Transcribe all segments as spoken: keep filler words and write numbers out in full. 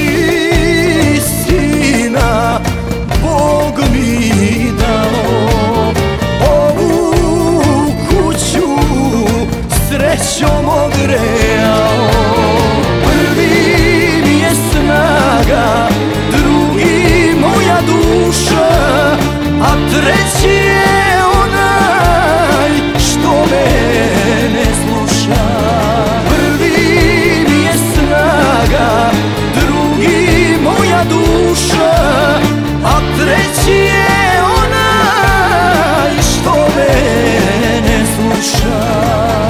sina Bog mi dao, ovu kuću srećom ogrejao. Prvi mi je snaga, drugi moja duša, a treći je onaj što me ne sluša. Prvi mi je snaga, drugi moja duša, a treći je onaj što me ne sluša.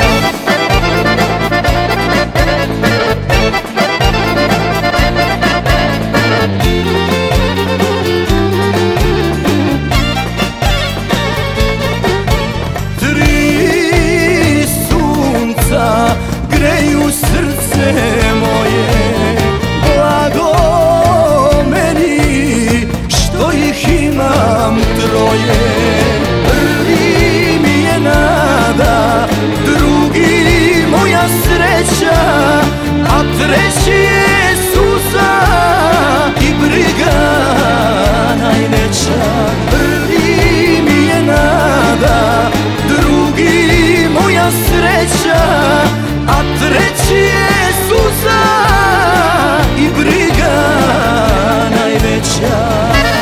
Greju srce moje, blago meni što ih imam troje. Prvi mi je nada, drugi moja sreća, a treći je suza i briga najveća. Prvi mi je nada, drugi moja sreća, a treći je suza i briga najveća.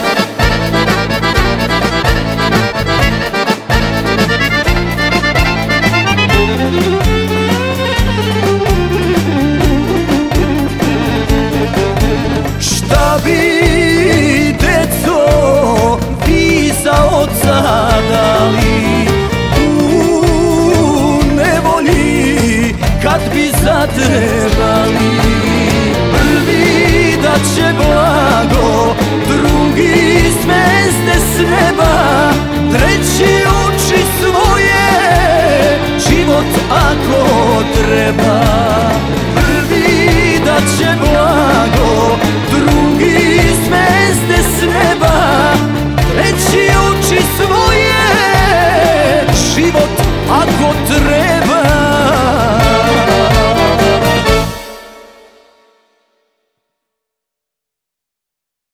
Šta bi, deco, vi za oca dali u nevolji kad bi zatrebali? Prvi da će blago, drugi zvezde s neba, treći oči svoje, život ako treba. Prvi da će blago, drugi zvezde s neba, treći oči svoje, život ako treba.